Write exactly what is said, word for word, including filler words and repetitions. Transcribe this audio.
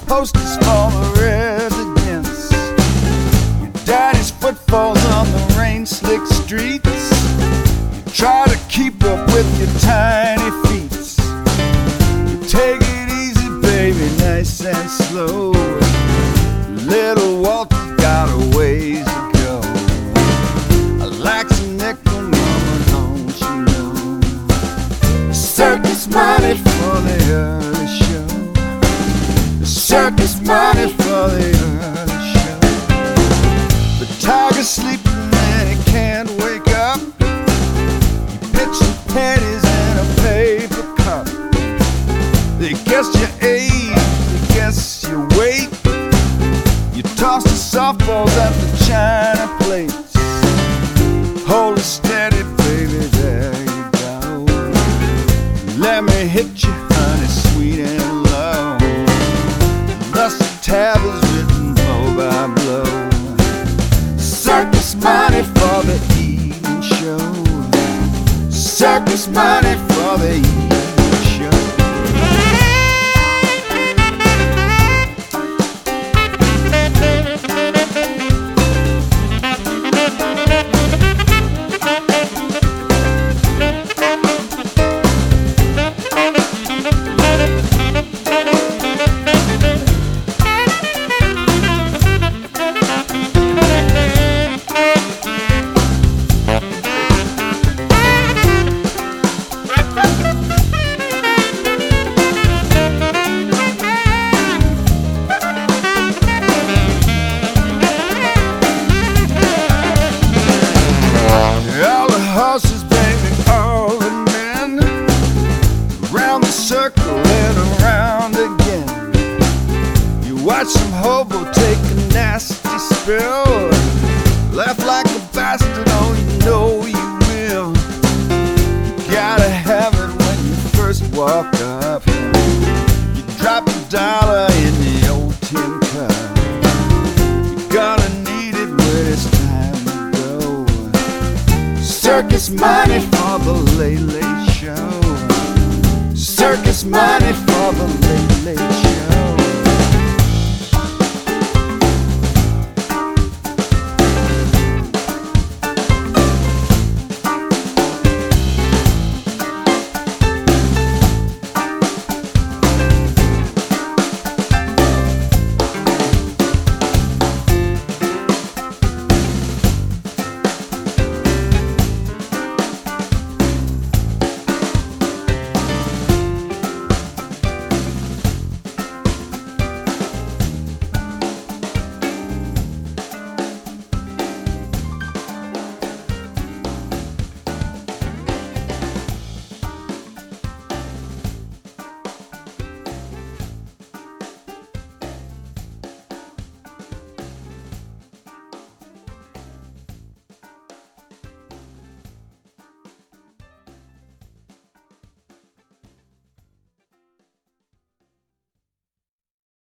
posters for the residents, your daddy's footfalls on the rain-slick streets. You try to keep up with your tiny feet. You take it easy, baby, nice and slow. Little Walter's got a ways to go. I like some nickel, mama, don't you know? Circus money for the early show. Circus money for the early show. The tiger's sleeping and he can't wake up. You pitch some pennies in a paper cup. They guess your age, they guess your weight. You toss the softballs at the china plates. Hold it steady, baby, there you go. Let me hit you, honey, sweet and low. Thus the tab is written blow by blow. Circus money for the evening show. Circus money for the evening show. Horses, baby, all the men, around the circle and around again. You watch some hobo take a nasty spill, laugh like a bastard, oh you know you will. You gotta have it when you first walk up. You drop a dollar in the old tin cup. You're gonna need it when it's time to go. Circus money for the Late Late Show. Circus money